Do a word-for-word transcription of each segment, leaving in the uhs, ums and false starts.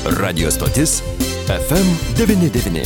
Radio stotis F M devyni devyni.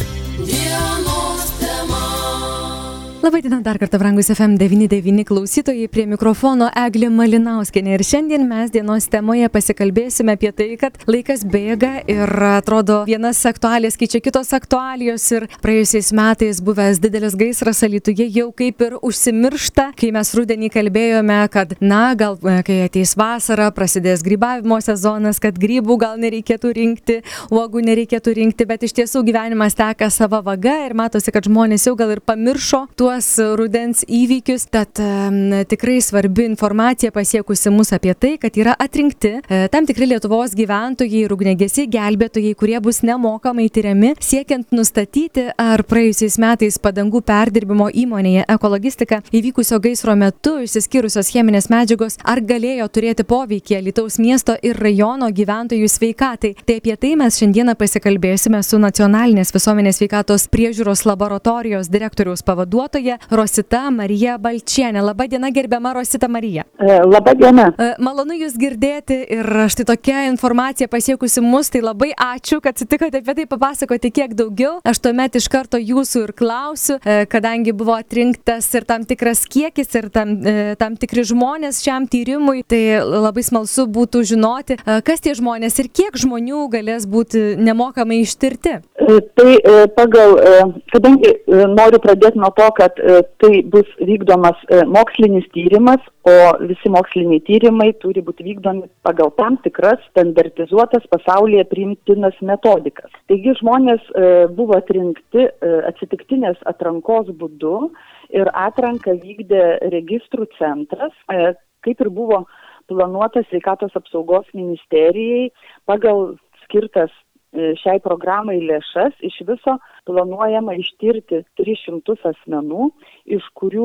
Labai diena dar kartą, brangus F M devyni devyni klausytojai, prie mikrofono Eglė Malinauskienė. Ir šiandien mes dienos temoje pasikalbėsime apie tai, kad laikas bėga ir atrodo vienas aktualijas keičia kitos aktualijos. Ir praėjusiais metais buvęs didelis gaisras Alytuje jau kaip ir užsimiršta, kai mes rudenį kalbėjome, kad na, gal kai ateis vasara, prasidės grybavimo sezonas, kad grybų gal nereikėtų rinkti, uogų nereikėtų rinkti, bet iš tiesų gyvenimas teka sava vaga ir matosi, kad žmonės jau gal ir pamiršo tuos rudens įvykius, tad um, tikrai svarbi informacija pasiekusi mus apie tai, kad yra atrinkti e, tam tikri Lietuvos gyventojai ir ugniagesiai gelbėtojai, kurie bus nemokamai tyriami, siekiant nustatyti, ar praėjusiais metais padangų perdirbimo įmonėje Ekologistika įvykusio gaisro metu išsiskyrusios cheminės medžiagos, ar galėjo turėti poveikį Alytaus miesto ir rajono gyventojų sveikatai. Tai apie tai mes šiandieną pasikalbėsime su Nacionalinės visuomenės sveikatos priežiūros laboratorijos direktoriaus pavaduotoja Rosita Marija Balčienė. Labą dieną, gerbiama Rosita Marija. Labą dieną. Malonu Jūs girdėti ir štai tokia informacija pasiekusi mus, tai labai ačiū, kad sutikote apie tai papasakoti kiek daugiau. Aš tuomet iš karto Jūsų ir klausiu, kadangi buvo atrinktas ir tam tikras kiekis ir tam, tam tikri žmonės šiam tyrimui, tai labai smalsu būtų žinoti, kas tie žmonės ir kiek žmonių galės būti nemokamai ištirti. Tai pagal, kadangi noriu pradėti nuo to, kad tai bus vykdomas mokslinis tyrimas, o visi moksliniai tyrimai turi būti vykdomi pagal tam tikras standartizuotas pasaulyje priimtinas metodikas. Taigi žmonės buvo atrinkti atsitiktinės atrankos būdu ir atranką vykdė registrų centras, kaip ir buvo planuotas Sveikatos apsaugos ministerijai pagal skirtas šiai programai lėšas. Iš viso planuojama ištirti tris šimtus asmenų, iš kurių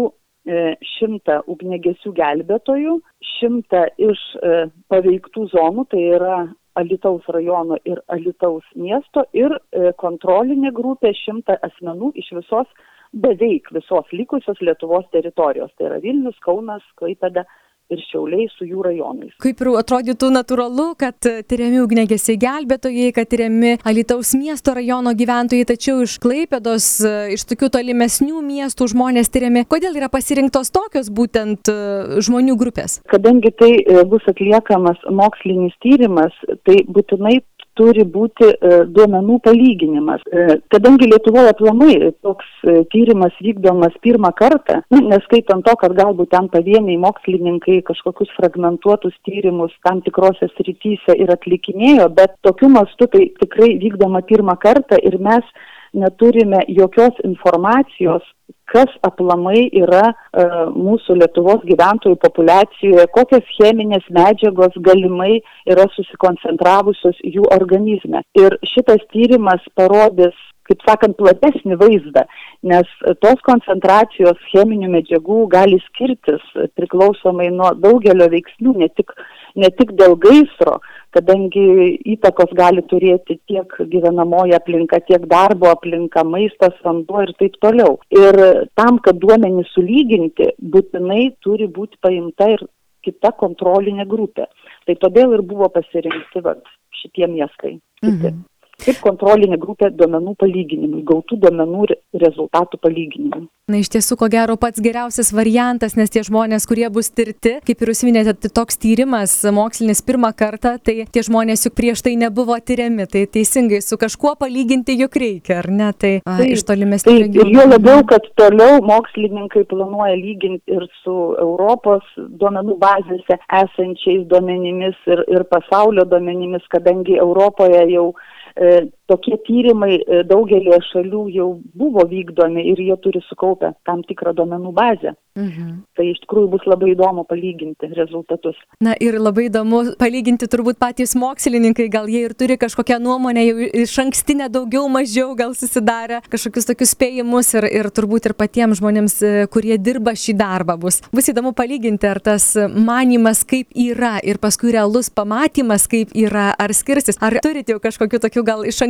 šimtą ugniagesių gelbėtojų, šimtą iš paveiktų zonų, tai yra Alytaus rajono ir Alytaus miesto, ir kontrolinė grupė šimtą asmenų iš visos, beveik visos likusios Lietuvos teritorijos, tai yra Vilnius, Kaunas, Klaipėda ir Šiauliai su jų rajonais. Kaip ir atrodytų natūralu, kad tyriami ugniagesiai gelbėtojai, kad tyriami Alytaus miesto rajono gyventojai, tačiau iš Klaipėdos, iš tokių tolimesnių miestų žmonės tyriami. Kodėl yra pasirinktos tokios būtent žmonių grupės? Kadangi tai bus atliekamas mokslinis tyrimas, tai būtinai turi būti duomenų palyginimas. Kadangi Lietuvoje aplamai toks tyrimas vykdomas pirmą kartą, neskaitant to, kad galbūt ten pavieniai mokslininkai kažkokius fragmentuotus tyrimus tam tikrose srityse ir atlikinėjo, bet tokiu mastu tai tikrai vykdoma pirmą kartą ir mes neturime jokios informacijos, kas aplamai yra e, mūsų Lietuvos gyventojų populiacijoje, kokios cheminės medžiagos galimai yra susikoncentravusios jų organizme. Ir šitas tyrimas parodys, kaip sakant, platesnį vaizdą, nes tos koncentracijos cheminių medžiagų gali skirtis priklausomai nuo daugelio veiksnių, ne tik, ne tik dėl gaisro, kadangi įtakos gali turėti tiek gyvenamoji aplinka, tiek darbo aplinka, maistas, vanduo ir taip toliau. Ir tam, kad duomenys sulyginti, būtinai turi būti paimta ir kita kontrolinė grupė. Tai todėl ir buvo pasirinkti vat, šitie miestai. Mhm. Kaip kontrolinė grupė duomenų palyginimui, gautų duomenų rezultatų palyginimui. Na, iš tiesų, ko gero pats geriausias variantas, nes tie žmonės, kurie bus tirti, kaip ir jūs minėjote, tai toks tyrimas mokslinis pirmą kartą, tai tie žmonės juk prieš tai nebuvo tyriami, tai teisingai su kažkuo palyginti juk reikia, ar ne? Tai, a, tai iš tolimesnių regionų. Ir jo labiau, kad toliau mokslininkai planuoja lyginti ir su Europos duomenų bazėse esančiais duomenimis ir, ir pasaulio duomenimis, kadangi Europoje jau E, tokie tyrimai e, daugelį šalių jau buvo vykdomi ir jie turi sukaupę tam tikrą duomenų bazę. Mhm. Tai iš tikrųjų bus labai įdomu palyginti rezultatus. Na ir labai įdomu palyginti turbūt patys mokslininkai, gal jie ir turi kažkokią nuomonę, jau iš ankstinę daugiau mažiau gal susidarę kažkokius tokius spėjimus ir, ir turbūt ir patiems žmonėms, kurie dirba šį darbą bus. Bus įdomu palyginti, ar tas manimas kaip yra ir paskui realus pamatymas kaip yra, ar skirsis. Ar turite jau kažkokių tokių gal iš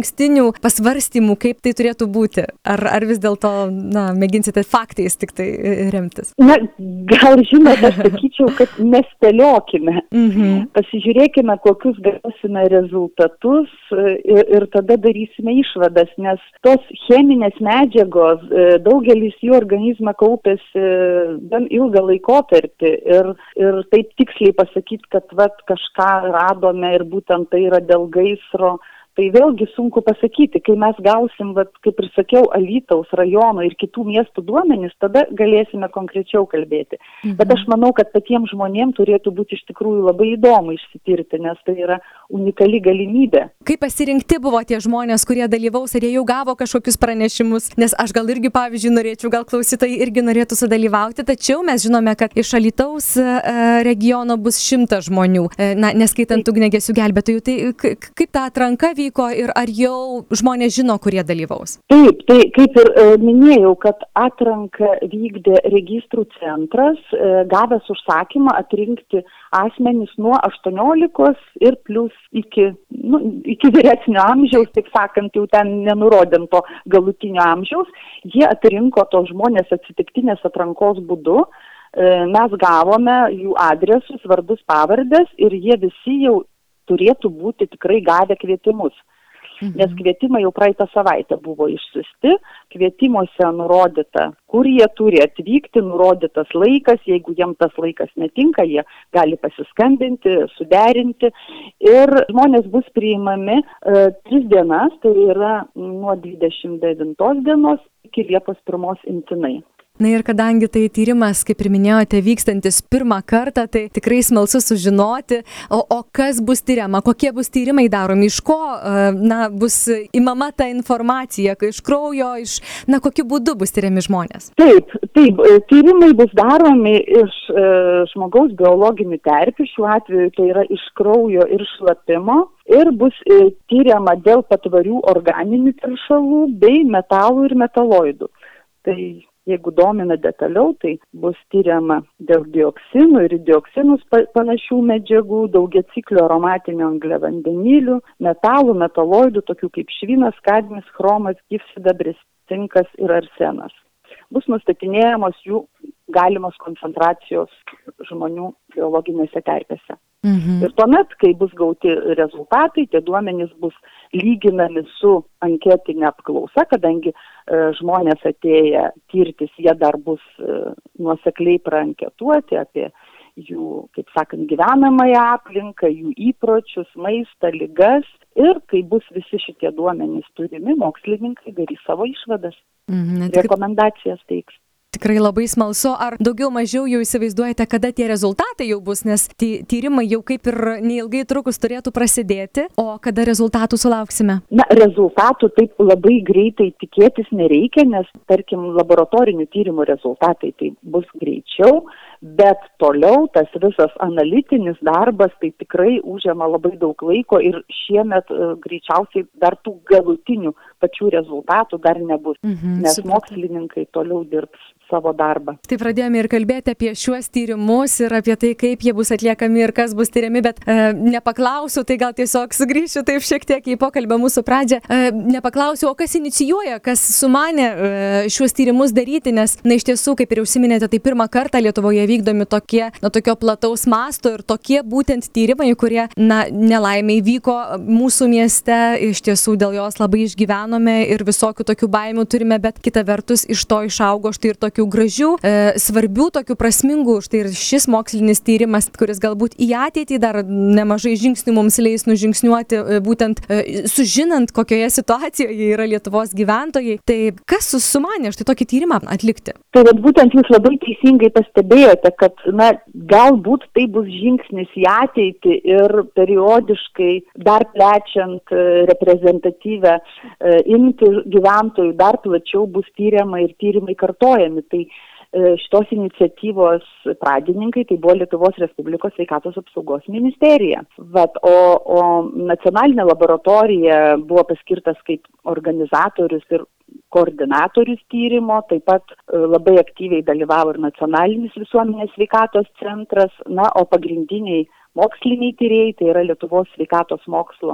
tolestinių pasvarstymų, kaip tai turėtų būti? Ar, ar vis dėlto, na, mėginsite faktais tik tai remtis? Na, gal žinot, aš sakyčiau, kad nespėliokime. Mhm. Pasižiūrėkime, kokius gausime rezultatus ir, ir tada darysime išvadas, nes tos cheminės medžiagos, daugelis jų organizme kaupėsi gan ilgą laikotarpį ir, ir taip tiksliai pasakyti, kad vat, kažką radome ir būtent tai yra dėl gaisro. Tai vėlgi sunku pasakyti, kai mes gausim, vat, kaip ir sakiau, Alytaus rajono ir kitų miestų duomenys, tada galėsime konkrečiau kalbėti. Mhm. Bet aš manau, kad patiems žmonėms turėtų būti iš tikrųjų labai įdomu išsitirti, nes tai yra unikali galimybė. Kaip pasirinkti buvo tie žmonės, kurie dalyvaus, ar jie jau gavo kažkokius pranešimus? Nes aš gal irgi, pavyzdžiui, norėčiau, gal klausytojai irgi norėtų sudalyvauti, tačiau mes žinome, kad iš Alytaus regiono bus šimtas žmonių, na, neskaitant ugniagesių gelbėtojų. Tai kaip ta atranka vyko? Ir ar jau žmonės žino, kurie dalyvaus? Taip, tai kaip ir e, minėjau, kad atranką vykdė registrų centras, e, gavęs užsakymą atrinkti asmenys nuo aštuoniolikos ir plus iki, nu, iki vyresnio amžiaus, taip sakant, jau ten nenurodėm to galutinio amžiaus. Jie atrinko tos žmonės atsitiktinės atrankos būdu. E, mes gavome jų adresus, vardus, pavardės ir jie visi jau turėtų būti tikrai gavę kvietimus. Mhm. Nes kvietimai jau praeitą savaitę buvo išsiusti, kvietimuose nurodyta, kur jie turi atvykti, nurodytas laikas, jeigu jiems tas laikas netinka, jie gali pasiskambinti, suderinti ir žmonės bus priimami e, tris dienas, tai yra nuo dvidešimt devintos dienos iki Liepos pirmos imtinai. Na ir kadangi tai tyrimas, kaip ir minėjote, vykstantis pirmą kartą, tai tikrai smalsu sužinoti, o, o kas bus tyriama, kokie bus tyrimai daromi, iš ko, na, bus imama ta informacija, iš kraujo, iš, na, kokiu būdu bus tyriami žmonės? Taip, taip, tyrimai bus daromi iš e, žmogaus biologinių terpių, šiuo atveju tai yra iš kraujo ir šlapimo. Ir bus e, tyriama dėl patvarių organinių teršalų bei metalų ir metaloidų. Tai jeigu domina detaliau, tai bus tyriama dėl dioksinų ir dioksinus panašių medžiagų, daugiaciklio aromatinių angliavandenilių, metalų, metaloidų, tokių kaip švinas, kadmis, chromas, gyvsidabris, cinkas ir arsenas. Bus nustatinėjamos jų galimos koncentracijos žmonių biologinėse terpėse. Mhm. Ir tuomet, kai bus gauti rezultatai, tie duomenys bus lyginami su anketinė apklausa, kadangi e, žmonės atėję tirtis, jie dar bus e, nuosekliai praanketuoti apie jų, kaip sakant, gyvenamąją aplinką, jų įpročius, maistą, ligas. Ir kai bus visi šitie duomenys turimi, mokslininkai darys savo išvadas, mhm, rekomendacijas teiks. Tikrai labai smalsu, ar daugiau mažiau jau įsivaizduojate, kada tie rezultatai jau bus, nes ty, tyrimai jau kaip ir neilgai trukus turėtų prasidėti, o kada rezultatų sulauksime? Na, rezultatų taip labai greitai tikėtis nereikia, nes, tarkim, laboratorinių tyrimų rezultatai tai bus greičiau, bet toliau tas visas analitinis darbas tai tikrai užima labai daug laiko ir šiemet uh, greičiausiai dar tų galutinių pačių rezultatų dar nebus, mhm, nes super. Mokslininkai toliau dirbs savo darbą. Tai pradėjome ir kalbėti apie šiuos tyrimus ir apie tai, kaip jie bus atliekami ir kas bus tyriami, bet e, nepaklausiu, tai gal tiesiog sugrįšiu taip šiek tiek į pokalbio mūsų pradžią. E, nepaklausiu, o kas inicijuoja, kas sumanė e, šiuos tyrimus daryti, nes, na, iš tiesų, kaip ir užsiminėte, tai pirmą kartą Lietuvoje vykdomi tokie, na, tokio plataus masto ir tokie būtent tyrimai, kurie, na, nelaimiai vyko mūsų mieste, iš tiesų dėl jos labai išgyvenome ir visokių tokių baimių turime, bet kita vertus iš to išaugo štai ir tokių gražių, e, svarbių, tokių prasmingų, štai ir šis mokslinis tyrimas, kuris galbūt į ateitį dar nemažai žingsnių mums leis nužingsniuoti, e, būtent e, sužinant, kokioje situacijoje yra Lietuvos gyventojai. Tai kas sumanė štai tokį tyrimą atlikti? Tai vat, būtent jūs labai teisingai pastebėjote, kad, na, galbūt tai bus žingsnis į ateitį ir periodiškai dar plečiant e, reprezentatyvę e, imtį gyventojų dar plačiau bus tyriama ir tyrimai kartojami. Tai šitos iniciatyvos pradininkai tai buvo Lietuvos Respublikos sveikatos apsaugos ministerija. Vat, o, o nacionalinė laboratorija buvo paskirtas kaip organizatorius ir koordinatorius tyrimo, taip pat labai aktyviai dalyvavo ir nacionalinis visuomenės sveikatos centras, na, o pagrindiniai moksliniai tyrėjai tai yra Lietuvos sveikatos mokslo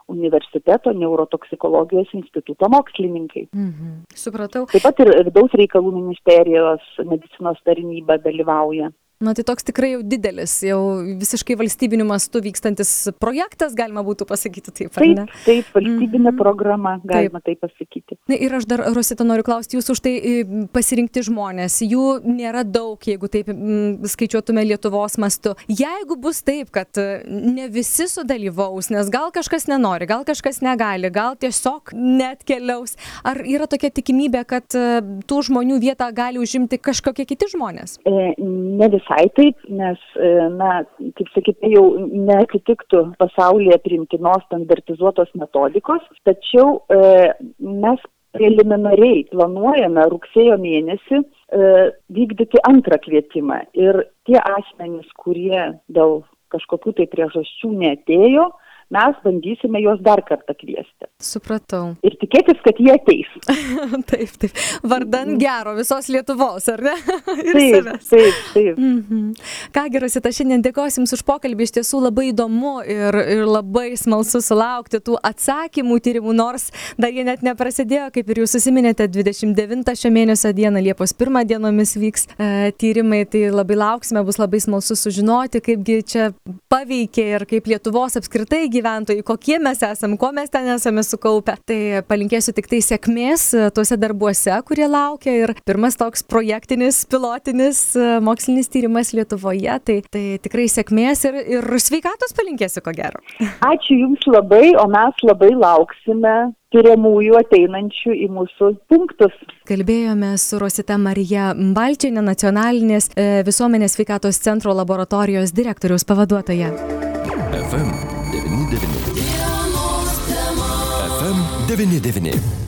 universiteto neurotoksikologijos instituto mokslininkai. Mhm. Supratau. Taip pat ir vidaus reikalų ministerijos medicinos tarnyba dalyvauja. Na, tai toks tikrai jau didelis, jau visiškai valstybiniu mastu vykstantis projektas, galima būtų pasakyti taip, ar ne? Taip, taip, valstybinė mm-hmm. programa, galima taip. taip pasakyti. Na, ir aš dar, Rosita, noriu klausti, jūs už tai pasirinkti žmonės, jų nėra daug, jeigu taip m, skaičiuotume Lietuvos mastu. Jeigu bus taip, kad ne visi sudalyvaus, nes gal kažkas nenori, gal kažkas negali, gal tiesiog net keliaus, ar yra tokia tikimybė, kad tų žmonių vietą gali užimti kažkokie kiti žmonės? E, ne visi. Visai taip, nes, na, kaip sakyti, jau neatitiktų pasaulyje priimtinos standartizuotos metodikos, tačiau e, mes preliminariai planuojame rugsėjo mėnesį e, vykdyti antrą kvietimą ir tie asmenys, kurie dėl kažkokių tai priežasčių neatėjo, mes bandysime juos dar kartą kviesti. Supratau. Ir tikėtis, kad jie ateis. Taip, taip. Vardan gero visos Lietuvos, ar ne? Taip, taip, taip. Mhm. Kągi, Rosita, šiandien dėkosiu Jums už pokalbį, iš tiesų labai įdomu ir, ir labai smalsu sulaukti tų atsakymų tyrimų, nors dar jie net neprasidėjo, kaip ir Jūs susiminėte, dvidešimt devintą šio mėnesio dieną, Liepos pirmą dienomis vyks e, tyrimai, tai labai lauksime, bus labai smalsu sužinoti, kaipgi čia paveikė ir kaip Lietuvos apskritai gyventojai, kokie mes esam, ko mes ten esame sukaupę. Tai palinkėsiu tik tai sėkmės tuose darbuose, kurie laukia ir pirmas toks projektinis, pilotinis mokslinis tyrimas Lietuvoje. Tai, tai tikrai sėkmės ir, ir sveikatos palinkėsiu, ko gero. Ačiū Jums labai, o mes labai lauksime tyriamųjų ateinančių į mūsų punktus. Kalbėjome su Rosita Marija Balčienė, Nacionalinės visuomenės sveikatos centro laboratorijos direktoriaus pavaduotoja. F M devyni devyni. F M devyni devyni.